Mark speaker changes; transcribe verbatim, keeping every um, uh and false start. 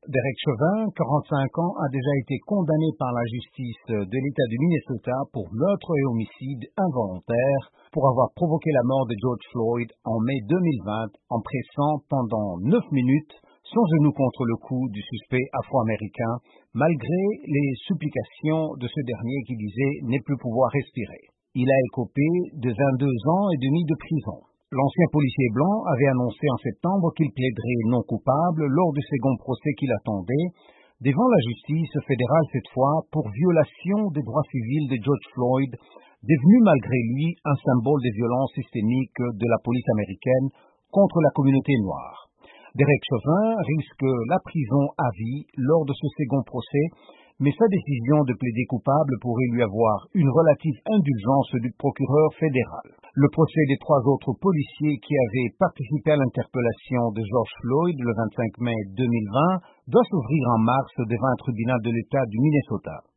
Speaker 1: Derek Chauvin, quarante-cinq ans, a déjà été condamné par la justice de l'État du Minnesota pour meurtre et homicide involontaire pour avoir provoqué la mort de George Floyd en mai deux mille vingt en pressant pendant neuf minutes son genou contre le cou du suspect afro-américain, malgré les supplications de ce dernier qui disait ne plus pouvoir respirer. Il a écopé de vingt-deux ans et demi de prison. L'ancien policier blanc avait annoncé en septembre qu'il plaiderait non coupable lors du second procès qu'il attendait devant la justice fédérale cette fois pour violation des droits civils de George Floyd, devenu malgré lui un symbole des violences systémiques de la police américaine contre la communauté noire. Derek Chauvin risque la prison à vie lors de ce second procès, mais sa décision de plaider coupable pourrait lui avoir une relative indulgence du procureur fédéral. Le procès des trois autres policiers qui avaient participé à l'interpellation de George Floyd le vingt-cinq mai deux mille vingt doit s'ouvrir en mars devant un tribunal de l'État du Minnesota.